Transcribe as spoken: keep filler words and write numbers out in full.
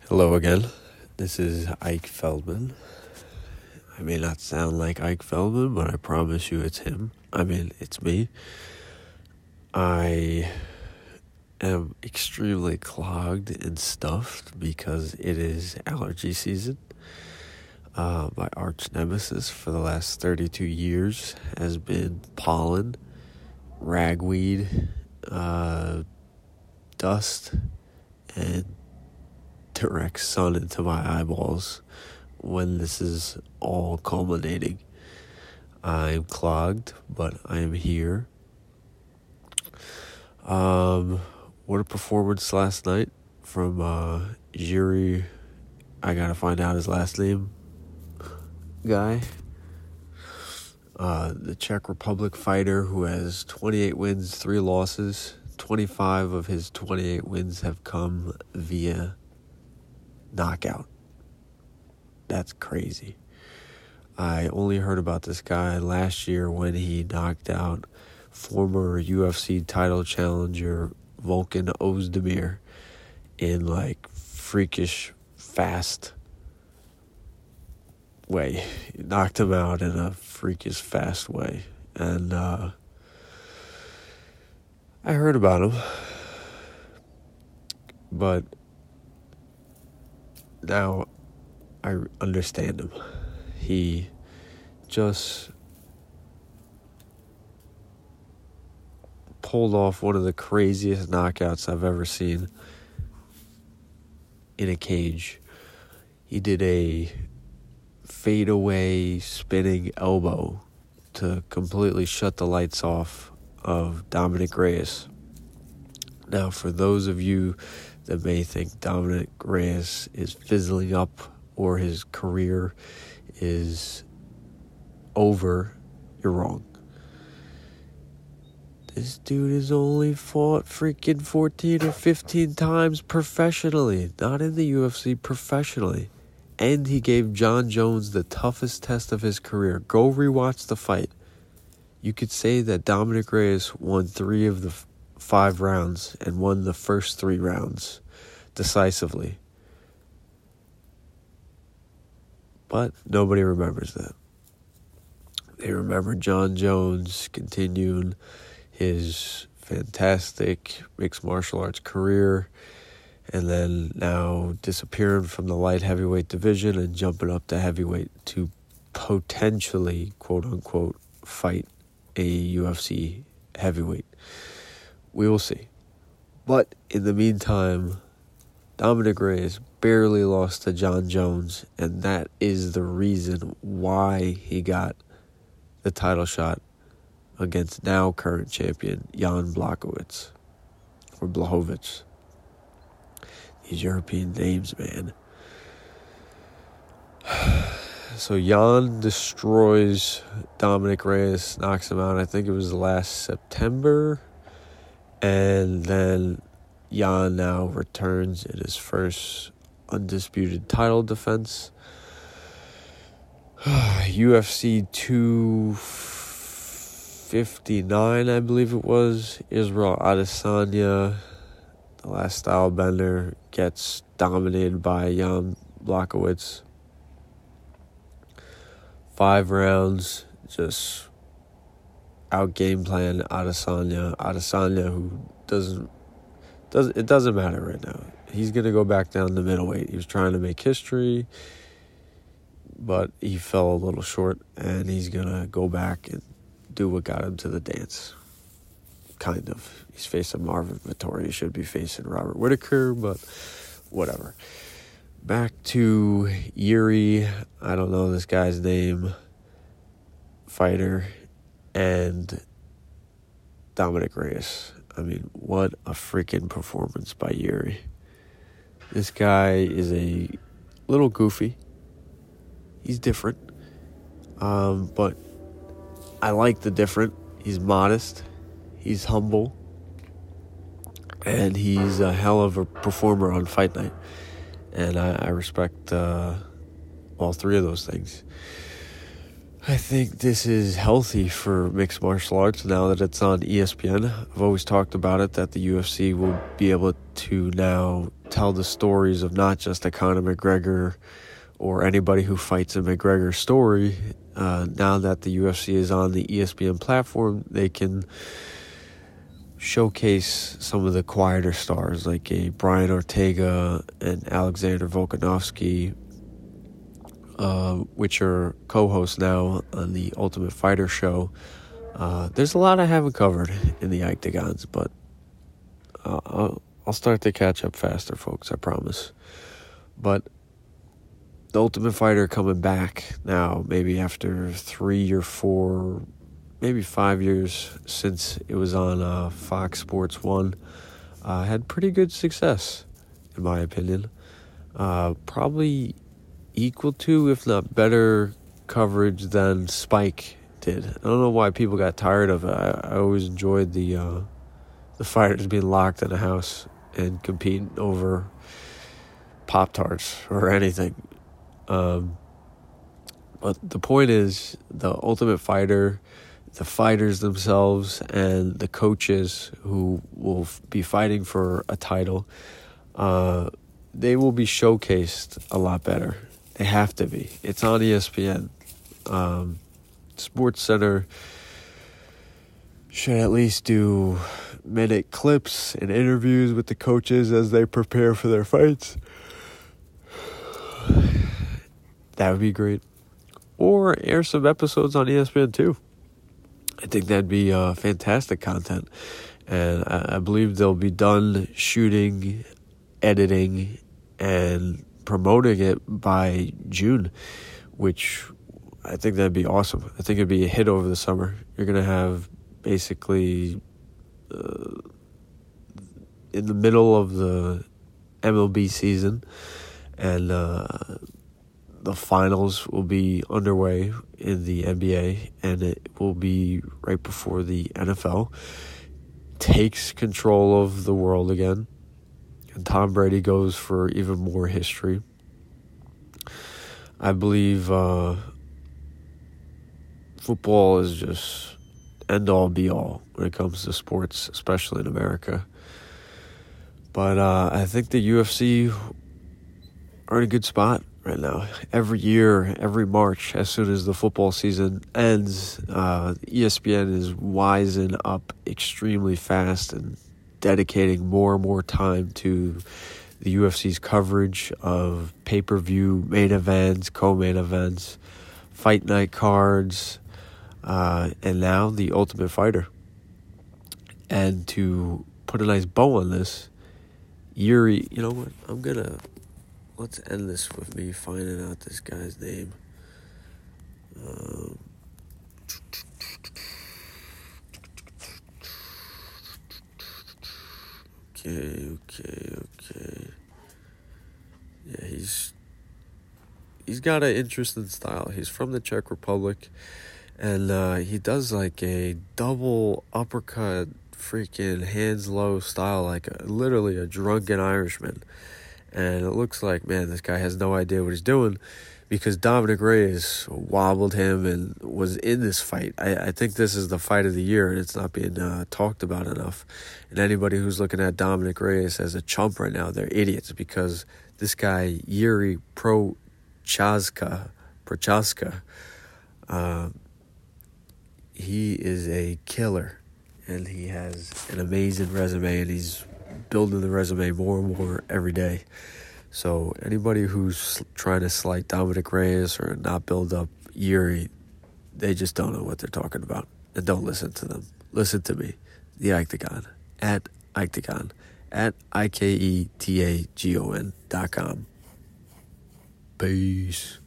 Hello again. This is Ike Feldman. I may not sound like Ike Feldman, but I promise you it's him. I mean, it's me. I am extremely clogged and stuffed because it is allergy season. Uh, my arch nemesis for the last thirty-two years has been pollen, ragweed, uh, dust, and direct sun into my eyeballs when this is all culminating. I'm clogged, but I am here. Um, what a performance last night from uh, Jiří, I gotta find out his last name, guy. Uh, the Czech Republic fighter who has twenty-eight wins, three losses. twenty-five of his twenty-eight wins have come via knockout. That's crazy. I only heard about this guy last year when he knocked out former U F C title challenger Volkan Ozdemir in like freakish fast way. He knocked him out in a freakish fast way. And uh, I heard about him. But now I understand him. He just pulled off one of the craziest knockouts I've ever seen in a cage. He did a fadeaway spinning elbow to completely shut the lights off of Dominick Reyes. Now, for those of you that may think Dominick Reyes is fizzling up or his career is over, you're wrong. This dude has only fought freaking fourteen or fifteen times professionally, not in the U F C, professionally. And he gave Jon Jones the toughest test of his career. Go rewatch the fight. You could say that Dominick Reyes won three of the f- five rounds and won the first three rounds decisively. But nobody remembers that. They remember Jon Jones continuing his fantastic mixed martial arts career and then now disappearing from the light heavyweight division and jumping up to heavyweight to potentially, quote-unquote, fight a U F C heavyweight. We will see. But in the meantime, Dominick Reyes barely lost to Jon Jones, and that is the reason why he got the title shot against now current champion Jan Blachowicz, or Blachowicz. These European names, man. So Jan destroys Dominick Reyes, knocks him out. I think it was last September. And then Jan now returns in his first undisputed title defense. U F C two fifty-nine, I believe it was. Israel Adesanya, the last style bender, gets dominated by Jan Blachowicz. Five rounds, just out game plan Adesanya. Adesanya, who doesn't, doesn't, it doesn't matter right now. He's going to go back down to middleweight. He was trying to make history, but he fell a little short, and he's going to go back and do what got him to the dance. Kind of. He's facing Marvin Vettori. He should be facing Robert Whittaker, but whatever. Back to Jiří, I don't know this guy's name, fighter, and Dominick Reyes. I mean, what a freaking performance by Jiří. This guy is a little goofy. He's different. Um, but I like the different. He's modest. He's humble. And he's a hell of a performer on fight night. And I, I respect uh, all three of those things. I think this is healthy for mixed martial arts now that it's on E S P N. I've always talked about it, that the U F C will be able to now tell the stories of not just a Conor McGregor or anybody who fights a McGregor story. Uh, now that the U F C is on the E S P N platform, they can showcase some of the quieter stars like a Brian Ortega and Alexander Volkanovski, uh, which are co-hosts now on the Ultimate Fighter show. Uh, there's a lot I haven't covered in the Octagons, but uh, I'll, I'll start to catch up faster, folks, I promise. But the Ultimate Fighter coming back now, maybe after three or four, maybe five years since it was on uh, Fox Sports one, uh, had pretty good success, in my opinion. Uh, probably equal to, if not better, coverage than Spike did. I don't know why people got tired of it. I, I always enjoyed the uh, the fighters being locked in a house and competing over Pop-Tarts or anything. Um, but the point is, the Ultimate Fighter, the fighters themselves, and the coaches who will f- be fighting for a title, uh, they will be showcased a lot better. They have to be. It's on E S P N. Um, Sports Center should at least do minute clips and interviews with the coaches as they prepare for their fights. That would be great. Or air some episodes on E S P N too. I think that'd be uh, fantastic content. And I, I believe they'll be done shooting, editing, and promoting it by June, which I think that'd be awesome. I think it'd be a hit over the summer. You're going to have basically uh, in the middle of the M L B season, and uh, the finals will be underway in the N B A, and it will be right before the N F L takes control of the world again, and Tom Brady goes for even more history. I believe uh, football is just end-all, be-all when it comes to sports, especially in America. But uh, I think the U F C are in a good spot right now. Every year, every March, as soon as the football season ends, uh, E S P N is wising up extremely fast and dedicating more and more time to the U F C's coverage of pay-per-view main events, co-main events, fight night cards, uh, and now the Ultimate Fighter. And to put a nice bow on this, Yuri, you know what, I'm gonna... Let's end this with me finding out this guy's name. Um, okay, okay, okay. Yeah, he's he's got an interesting style. He's from the Czech Republic, and uh, he does like a double uppercut, freaking hands low style, like a, literally a drunken Irishman. And it looks like, man, this guy has no idea what he's doing, because Dominic Reyes wobbled him and was in this fight. I, I think this is the fight of the year, and it's not being uh, talked about enough. And anybody who's looking at Dominic Reyes as a chump right now, they're idiots, because this guy, Yuri Prochazka, Prochazka, uh, he is a killer, and he has an amazing resume, and he's building the resume more and more every day. So anybody who's trying to slight Dominic Reyes or not build up Yuri, they just don't know what they're talking about. And don't listen to them. Listen to me, the Octagon, at Octagon, at I K E T A G O N dot com. Peace.